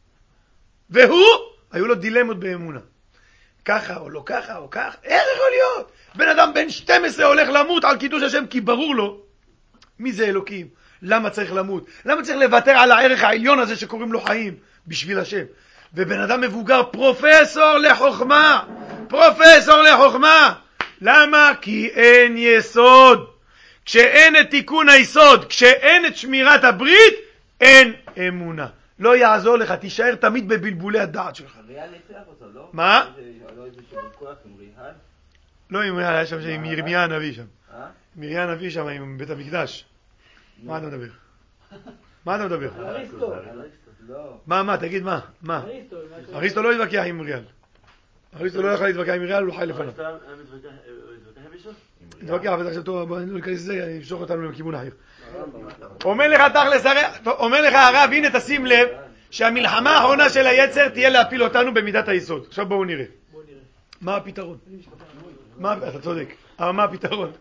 והוא, היו לו דילמות באמונה. ככה או לא ככה או כך, איך יכול להיות? בן אדם בן 12 הולך למות על קידוש השם כי ברור לו מי זה אלוקים, למה צריך למות, למה צריך לוותר על הערך העליון הזה שקוראים לו חיים בשביל השם. ובן אדם מבוגר פרופסור לחוכמה, פרופסור לחוכמה. למה? כי אין יסוד. כשאין את תיקון היסוד, כשאין את שמירת הברית, אין אמונה. לא יעזור לך, תישאר תמיד בבלבולי הדעת שלך. ריאל ניצח אותו, לא? מה? לא איזה שבכוח עם ריאל? לא עם ריאל, היה שם עם ירמיה הנביא שם. עם ירמיה הנביא שם עם בית המקדש. מה אתה מדבר? מה אתה מדבר? אריסטו. מה? תגיד מה? אריסטו לא התווכח עם ריאל. אריסטו לא יכול להתווכח עם ריאל, הוא חי לפניו. אריסטו מתווכח עם מישהו? התווכח, אבל עכשיו טוב, אני לא אכנס לזה, אני אפשוך אותנו לכיוון אחר. אומר לך תכלס, אומר לך הרב, הנה תשים לב שהמלחמה האחרונה של היצר תהיה להפיל אותנו במידת היסוד. עכשיו בואו נראה. מה הפתרון? אתה צודק, אבל מה הפתרון?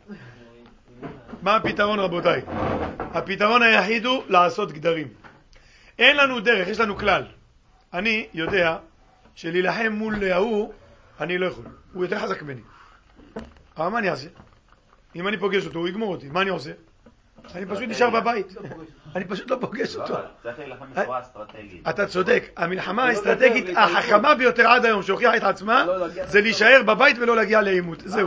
מה הפתרון רבותיי? הפתרון היחיד הוא לעשות גדרים. אין לנו דרך, יש לנו כלל. אני יודע שלהילחם מול ההוא אני לא יכול, הוא יותר חזק ממני. אבל מה אני אעשה? אם אני פוגש אותו הוא יגמור אותי, מה אני עושה? אני פשוט נשאר בבית. אני פשוט לא פוגש אותו. צריך להילחם בצורה אסטרטגית. אתה צודק, המלחמה האסטרטגית החכמה ביותר עד היום שהוכיחה את עצמה זה להישאר בבית ולא להגיע לעימות. זהו.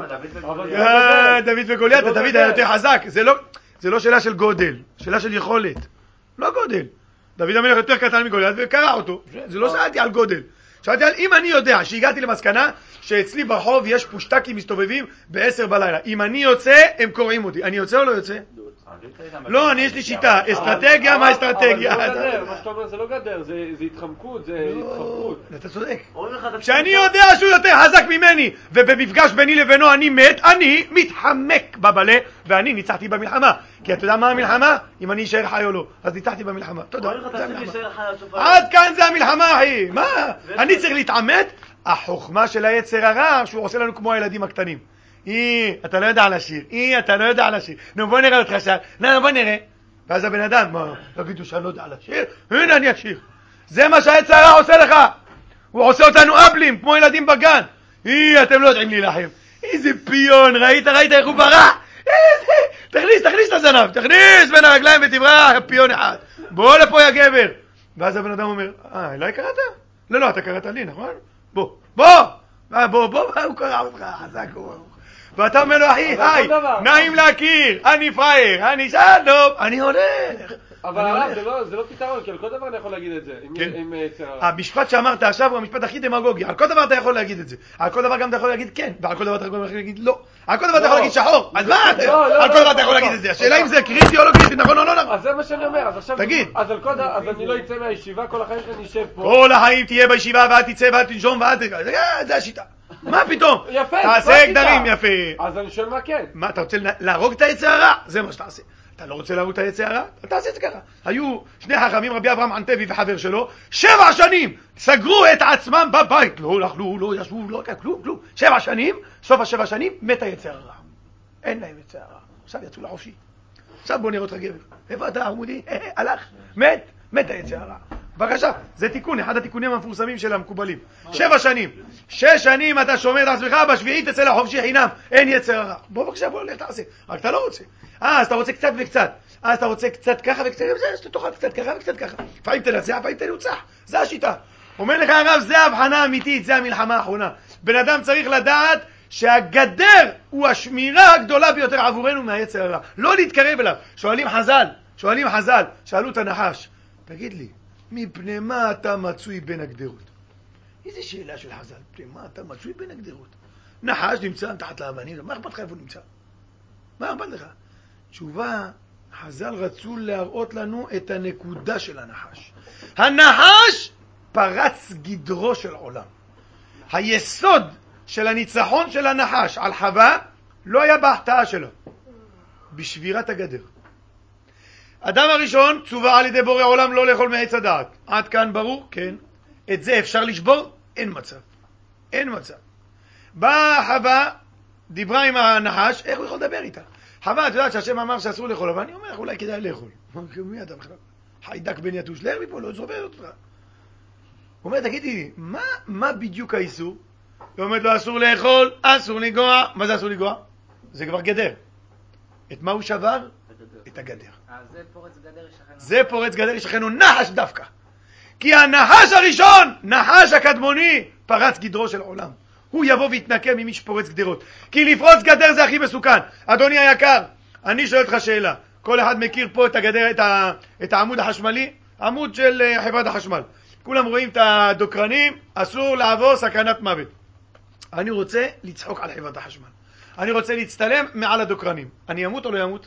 דוד וגוליית, דוד היה יותר חזק. זה לא שאלה של גודל, שאלה של יכולת. לא גודל. דוד המלך יותר קטן מגוליית וקרא אותו. זה לא שאלתי על גודל. שאלתי על אם אני יודע שהגעתי למסקנה שאצלי ברחוב יש פושטקים מסתובבים ב-10 בלילה. אם אני יוצא, הם קוראים אותי. אני יוצא או לא יוצא? לא, אני יש לי שיטה. אסטרטגיה, מה אסטרטגיה? אבל זה לא גדר, מה שאתה אומר זה לא גדר, זה התחמקות, זה התחמקות. אתה צודק. כשאני יודע שהוא יותר חזק ממני, ובמפגש ביני לבינו אני מת, אני מתחמק בבלה, ואני ניצחתי במלחמה. כי אתה יודע מה המלחמה? אם אני אשאר חי או לא. אז ניצחתי במלחמה. תודה. עד כאן זה המלחמה, אחי. מה? אני צריך להתעמת. החוכמה של היצר הרע, שהוא עושה לנו כמו הילדים הקטנים. אתה לא יודע לשיר. אתה לא יודע לשיר. נו, בוא נראה אותך שם. בוא נראה. ואז הבן אדם, תגידו שאני לא יודע לשיר? הנה אני אשיר. זה מה שהיצר הרע עושה לך. הוא עושה אותנו אפלים, כמו ילדים בגן. אתם לא יודעים להילחם. איזה פיון, ראית איך הוא ברח? תכניס את הזנב, תכניס בין הרגליים ותברח, פיון אחד. בוא לפה יא גבר. ואז הבן אדם אומר, אליי קראת? לא, אתה קראת לי, נכון? בוא, הוא קרא אותך, חזק הוא. ואתה אומר לו, אחי, היי, נעים להכיר, אני פרייר, אני שלום, אני הולך. אבל הרב, זה לא פתרון, כי על כל דבר אני יכול להגיד את זה, עם צער. המשפט שאמרת עכשיו הוא המשפט הכי דמגוגי, על כל דבר אתה יכול להגיד את זה. על כל דבר גם אתה יכול להגיד כן, ועל כל דבר אתה יכול להגיד לא. על כל דבר אתה יכול להגיד שחור, אז מה? על כל דבר אתה יכול להגיד את זה. השאלה אם זה קריטי או לא קריטי, נכון או לא נכון. אז זה מה שאני אומר, אז עכשיו... תגיד. אז אני לא אצא מהישיבה, כל החיים שאני אשב פה. כל החיים תהיה בישיבה ואל תצא ואל תנשום ואל תגע. זה השיטה. מה פתאום? יפה. תעשה גדרים יפה. אז אני שואל מה כן. מה, אתה רוצה להרוג את היצר הרע? זה מה שתעשה. אתה לא רוצה להרוג את היצר הרע? אתה תעשה את זה ככה. היו שני חכמים, רבי אברהם ענתבי וחבר שלו, 7 שנים סגרו את עצמם בבית. לא אכלו, לא ישבו, לא כלום. 7 שנים, סוף 7 שנים, מת היצר הרע. אין להם יצר הרע. עכשיו יצאו לחופשי. עכשיו בוא נראה אותך גבר. איפה אתה, עמודי? הלך, מת היצר הרע. בבקשה, זה תיקון, אחד התיקונים המפורסמים של המקובלים. 7 שנים. 6 שנים אתה שומר את עצמך, בשביעית תצא לחופשי חינם, אין יצר הרע. בבקשה, בוא לך תעשה. רק אתה לא רוצה. אז אתה רוצה קצת וקצת. אז אתה רוצה קצת ככה וקצת, אז אתה תאכל קצת ככה וקצת ככה. לפעמים תנצח, לפעמים תנוצח. זה השיטה. אומר לך הרב, זה ההבחנה האמיתית, זה המלחמה האחרונה. בן אדם צריך לדעת שהגדר הוא השמירה הגדולה ביותר עבורנו מהיצר הרע. לא להתקרב אליו. שואלים חז"ל, שאלו את הנחש, תגיד לי, מפני מה אתה מצוי בין הגדרות? איזה שאלה של חז"ל, מפני מה אתה מצוי בין הגדרות? נחש נמצא תחת לאבנים, מה אכפת לך איפה נמצא? מה אכפת לך? תשובה, חז"ל רצו להראות לנו את הנקודה של הנחש. הנחש פרץ גדרו של עולם. היסוד של הניצחון של הנחש על חווה לא היה בהחטאה שלו, בשבירת הגדר. אדם הראשון צווה על ידי בורא עולם לא לאכול מעץ הדעת. עד כאן ברור? כן. את זה אפשר לשבור? אין מצב. באה חווה, דיברה עם הנחש, איך הוא יכול לדבר איתה? חווה, את יודעת שהשם אמר שאסור לאכול, אבל אני אומר, אולי כדאי לאכול. מי אתה בכלל? חיידק בן יתוש, לך מפה, לא זובר אותך. הוא אומר, תגידי, מה בדיוק האיסור? הוא אומר לו, אסור לאכול, אסור לגוע. מה זה אסור לגוע? זה כבר גדר. את מה הוא שבר? את הגדר. זה פורץ גדר ישכנו נחש דווקא. כי הנחש הראשון, נחש הקדמוני, פרץ גדרו של עולם. הוא יבוא ויתנקם ממי שפורץ גדרות. כי לפרוץ גדר זה הכי מסוכן. אדוני היקר, אני שואל אותך שאלה. כל אחד מכיר פה את הגדר, את העמוד החשמלי, עמוד של חברת החשמל. כולם רואים את הדוקרנים, אסור לעבור, סכנת מוות. אני רוצה לצחוק על חברת החשמל. אני רוצה להצטלם מעל הדוקרנים. אני אמות או לא ימות?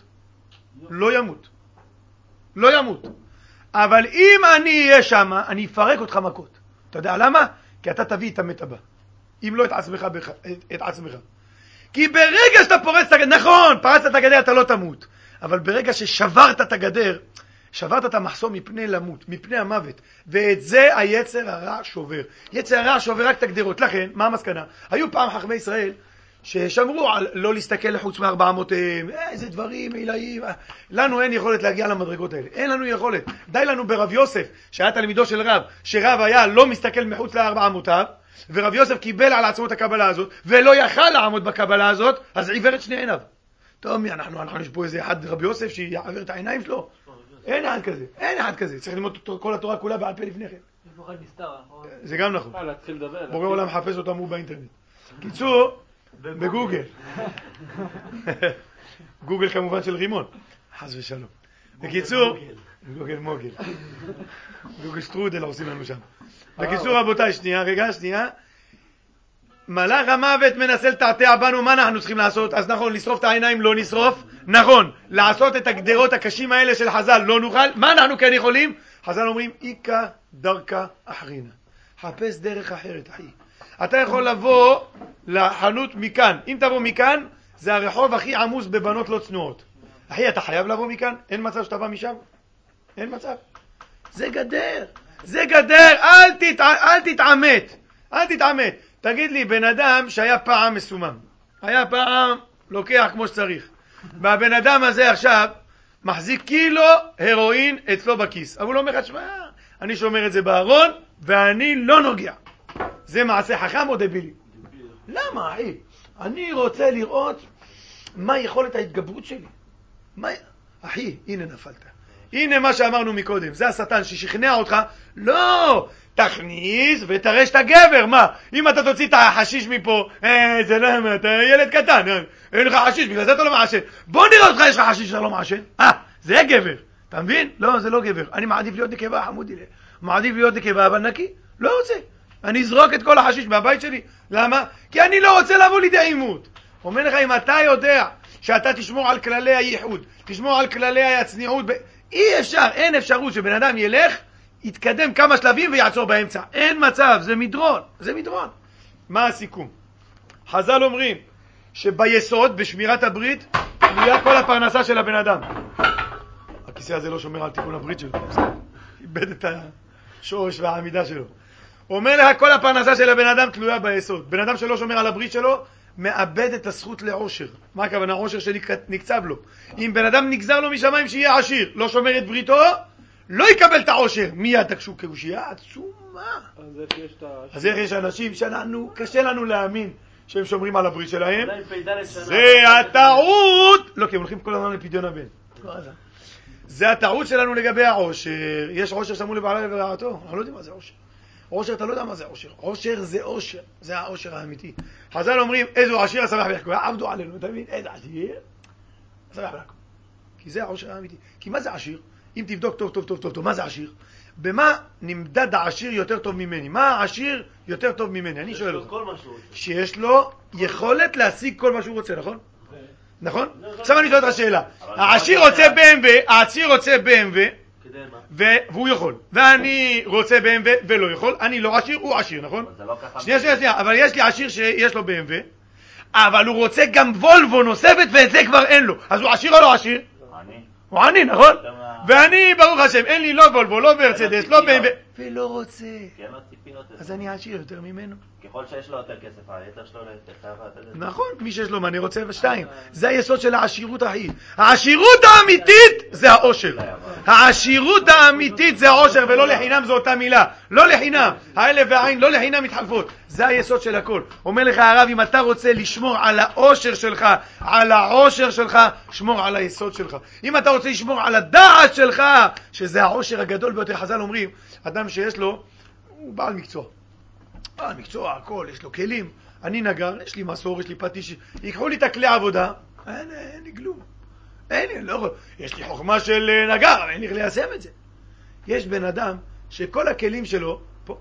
לא ימות. אבל אם אני אהיה שם, אני אפרק אותך מכות. אתה יודע למה? כי אתה תביא את המת הבא. אם לא את עצמך. כי ברגע שאתה פורץ את הגדר, נכון, פרצת את הגדר, אתה לא תמות. אבל ברגע ששברת את הגדר, שברת את המחסום מפני למות, מפני המוות. ואת זה היצר הרע שובר. יצר הרע שובר רק את הגדרות. לכן, מה המסקנה? היו פעם חכמי ישראל ששמרו על לא להסתכל לחוץ מ400, איזה דברים עילאיים. לנו אין יכולת להגיע למדרגות האלה. אין לנו יכולת. די לנו ברב יוסף, שהיה תלמידו של רב, שרב היה לא מסתכל מחוץ ל400, ורב יוסף קיבל על עצמו את הקבלה הזאת, ולא יכל לעמוד בקבלה הזאת, אז עיוור את שני עיניו. טוב, מי אנחנו יש פה איזה אחד רב יוסף שיעבר את העיניים שלו? אין אחד כזה. צריך ללמוד כל התורה כולה בעל פה לפני כן. זה גם נכון. בורא עולם חפש אותם הוא באינטרנט. קיצור, בגוגל. גוגל כמובן של רימון. חס ושלום. בקיצור, גוגל מוגל. גוגל שטרודל עושים לנו שם. בקיצור רבותיי, שנייה. מלאך המוות מנסה לתעתע בנו, מה אנחנו צריכים לעשות? אז נכון, לשרוף את העיניים לא נשרוף. נכון, לעשות את הגדרות הקשים האלה של חז"ל לא נוכל. מה אנחנו כן יכולים? חז"ל אומרים, איקה דרכה אחרינה. חפש דרך אחרת, אחי. אתה יכול לבוא לחנות מכאן. אם תבוא מכאן, זה הרחוב הכי עמוס בבנות לא צנועות. אחי, אתה חייב לבוא מכאן? אין מצב שאתה בא משם? אין מצב. זה גדר. אל תתעמת. תגיד לי, בן אדם שהיה פעם מסומם, היה פעם לוקח כמו שצריך, והבן אדם הזה עכשיו מחזיק קילו הרואין אצלו בכיס, אבל הוא לא אומר, שמע, אני שומר את זה בארון ואני לא נוגע. זה מעשה חכם או דבילי? למה, אחי? אני רוצה לראות מה יכולת ההתגברות שלי. אחי, הנה נפלת. הנה מה שאמרנו מקודם, זה השטן ששכנע אותך, לא, תכניס ותראה שאתה גבר, מה? אם אתה תוציא את החשיש מפה, זה לא, אתה ילד קטן, אין לך חשיש, בגלל זה אתה לא מעשן. בוא נראה אותך, יש לך חשיש שאתה לא מעשן. זה גבר, אתה מבין? לא, זה לא גבר. אני מעדיף להיות נקבה, חמודי, מעדיף להיות נקבה, אבל נקי, לא רוצה. אני אזרוק את כל החשיש מהבית שלי. למה? כי אני לא רוצה לבוא לידי עימות. אומר לך, אם אתה יודע שאתה תשמור על כללי הייחוד, תשמור על כללי הצניעות, אי אפשר, אין אפשרות שבן אדם ילך, יתקדם כמה שלבים ויעצור באמצע. אין מצב, זה מדרון, זה מדרון. מה הסיכום? חז"ל אומרים שביסוד, בשמירת הברית, תלויה כל הפרנסה של הבן אדם. הכיסא הזה לא שומר על תיקון הברית שלו, איבד את השורש והעמידה שלו. אומר לך, כל הפרנסה של הבן אדם תלויה ביסוד. בן אדם שלא שומר על הברית שלו, מאבד את הזכות לעושר. מה הכוונה? עושר שנקצב לו. אם בן אדם נגזר לו משמיים שיהיה עשיר, לא שומר את בריתו, לא יקבל את העושר. מיד תקשו קושייה עצומה. אז איך יש אנשים שלנו, קשה לנו להאמין שהם שומרים על הברית שלהם. זה הטעות. לא, כי הם הולכים כל הזמן לפדיון הבן. זה הטעות שלנו לגבי העושר. יש עושר שמו לבעלה ורעתו. אנחנו לא יודעים מה זה עושר. עושר, אתה לא יודע מה זה עושר. עושר זה עושר. זה העושר האמיתי. חז"ל אומרים, איזו עשיר השמח ביחקו. עבדו עלינו, אתה מבין? איזה עשיר? השמח ביחקו. כי זה העושר האמיתי. כי מה זה עשיר? אם תבדוק טוב, טוב, טוב, טוב, טוב, מה זה עשיר? במה נמדד העשיר יותר טוב ממני? מה העשיר יותר טוב ממני? אני שואל אותך. שיש לו יכולת להשיג כל מה שהוא רוצה, נכון? נכון? עכשיו אני שואל אותך שאלה. העשיר רוצה BMW, העשיר רוצה BMW, והוא יכול. ואני רוצה BMW ולא יכול. אני לא עשיר, הוא עשיר, נכון? שנייה. אבל יש לי עשיר שיש לו BMW, אבל הוא רוצה גם וולבו נוספת ואת זה כבר אין לו. אז הוא עשיר או לא עשיר? הוא עני, נכון? ואני, ברוך השם, אין לי לא וולבו, לא מרצדס, לא BMW, ולא רוצה. אז אני עשיר יותר ממנו. ככל שיש לו יותר כסף, היתר שלו יותר. נכון, מי שיש לו מה אני רוצה ושתיים. זה היסוד של העשירות ההיא. העשירות האמיתית זה העושר. העשירות האמיתית זה העושר, ולא לחינם זו אותה מילה. לא לחינם. האלף והעין לא לחינם מתחלפות. זה היסוד של הכל. אומר לך הרב, אם אתה רוצה לשמור על העושר שלך, על העושר שלך, שמור על היסוד שלך. אם אתה רוצה לשמור על הדעת שלך, שזה העושר הגדול ביותר, חז"ל אומרים, אדם שיש לו, הוא בעל מקצוע. בעל מקצוע, הכל, יש לו כלים. אני נגר, יש לי מסור, יש לי פטיש, ייקחו לי את הכלי עבודה, אין לי כלום. יש לי חוכמה של נגר, אבל אין לי איך ליישם את זה. יש בן אדם שכל הכלים שלו, פה.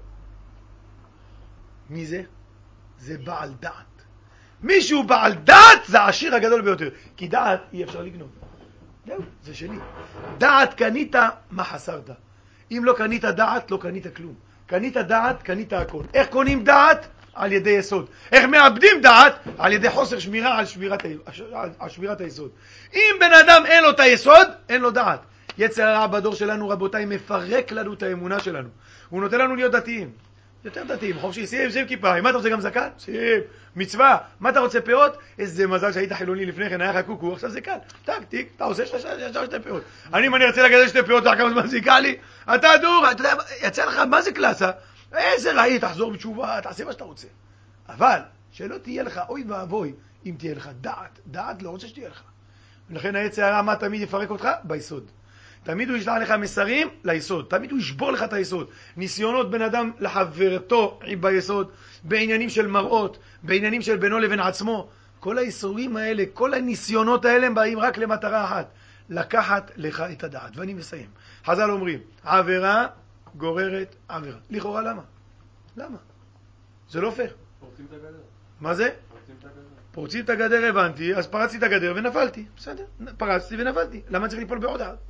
מי זה? זה בעל דעת. מישהו בעל דעת זה העשיר הגדול ביותר. כי דעת אי אפשר לגנוב. זהו, זה שלי. דעת קנית, מה חסרת? אם לא קנית דעת, לא קנית כלום. קנית דעת, קנית הכל. איך קונים דעת? על ידי יסוד. איך מאבדים דעת? על ידי חוסר שמירה על שמירת היסוד. אם בן אדם אין לו את היסוד, אין לו דעת. יצר הרע בדור שלנו, רבותיי, מפרק לנו את האמונה שלנו. הוא נותן לנו להיות דתיים. יותר דתיים, חופשי, שים כיפה. מה אתה רוצה גם זקן? שים. מצווה. מה אתה רוצה פאות? איזה מזל שהיית חילוני לפני כן, היה לך קוקו, עכשיו זה קל. טק, טיק, אתה עושה שתי פאות. אם אני רוצה לגדל שתי פאות, כמה זמן זה יקע לי? אתה דור, אתה יודע, יצא לך, מה זה קלאסה? איזה ראי, תחזור בתשובה, תעשה מה שאתה רוצה. אבל, שלא תהיה לך, אוי ואבוי, אם תהיה לך דעת. דעת לא רוצה שתהיה לך. ולכן היצר הרע, מה תמיד יפרק אותך? ביסוד. תמיד הוא ישלח לך מסרים ליסוד. תמיד הוא ישבור לך את היסוד. ניסיונות בין אדם לחברתו ביסוד, בעניינים של מראות, בעניינים של בינו לבין עצמו. כל האיסורים האלה, כל הניסיונות האלה הם באים רק למטרה אחת. לקחת לך את הדעת. ואני מסיים. חז"ל אומרים, עבירה גוררת עבירה. לכאורה למה? למה? זה לא פייר. פורצים את הגדר. מה זה? פורצים את הגדר, הבנתי, אז פרצתי את הגדר ונפלתי. בסדר, פרצתי ונפלתי. למה צריך ליפול בעוד אחד?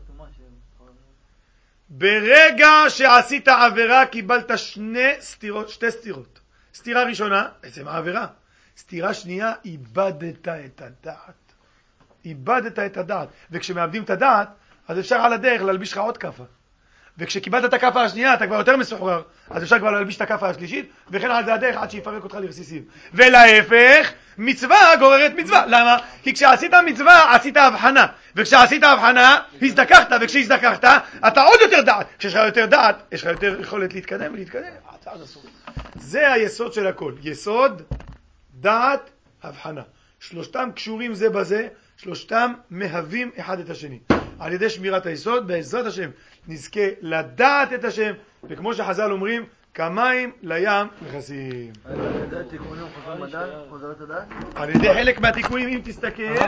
ברגע שעשית עבירה קיבלת שתי סתירות. סתירה ראשונה, בעצם העבירה. סתירה שנייה, איבדת את הדעת. איבדת את הדעת. וכשמאבדים את הדעת, אז אפשר על הדרך להלביש לך עוד כפה. וכשקיבלת את הכפה השנייה, אתה כבר יותר מסוחרר, אז אפשר כבר להלביש את הכפה השלישית, וכן על זה הדרך עד שיפרק אותך לרסיסים. ולהפך, מצווה גוררת מצווה. למה? כי כשעשית מצווה, עשית הבחנה. וכשעשית הבחנה, הזדכחת, וכשהזדכחת, אתה עוד יותר דעת. כשיש לך יותר דעת, יש לך יותר יכולת להתקדם ולהתקדם. זה היסוד של הכל. יסוד, דעת, הבחנה. שלושתם קשורים זה בזה, שלושתם מהווים אחד את השני. על ידי שמירת היסוד, בעזרת השם, נזכה לדעת את השם, וכמו שחז"ל אומרים, כמים לים מכסים. על ידי תיקונים חוזרים לדעת? על ידי חלק מהתיקונים, אם תסתכל,